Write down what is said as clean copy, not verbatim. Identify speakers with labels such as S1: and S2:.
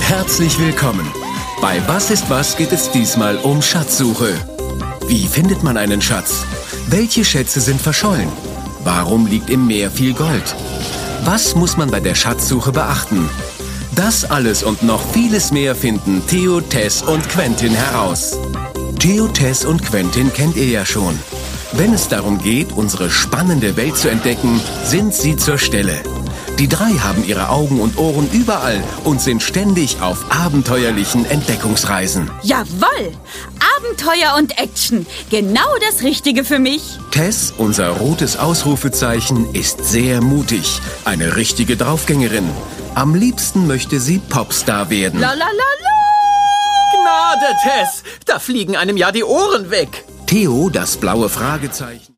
S1: Herzlich willkommen. Bei Was ist was geht es diesmal um Schatzsuche. Wie findet man einen Schatz? Welche Schätze sind verschollen? Warum liegt im Meer viel Gold? Was muss man bei der Schatzsuche beachten? Das alles und noch vieles mehr finden Theo, Tess und Quentin heraus. Theo, Tess und Quentin kennt ihr ja schon. Wenn es darum geht, unsere spannende Welt zu entdecken, sind sie zur Stelle. Die drei haben ihre Augen und Ohren überall und sind ständig auf abenteuerlichen Entdeckungsreisen.
S2: Jawohl! Abenteuer und Action. Genau das Richtige für mich.
S1: Tess, unser rotes Ausrufezeichen, ist sehr mutig. Eine richtige Draufgängerin. Am liebsten möchte sie Popstar werden.
S2: La la la la!
S3: Gnade, Tess! Da fliegen einem ja die Ohren weg.
S1: Theo, das blaue Fragezeichen.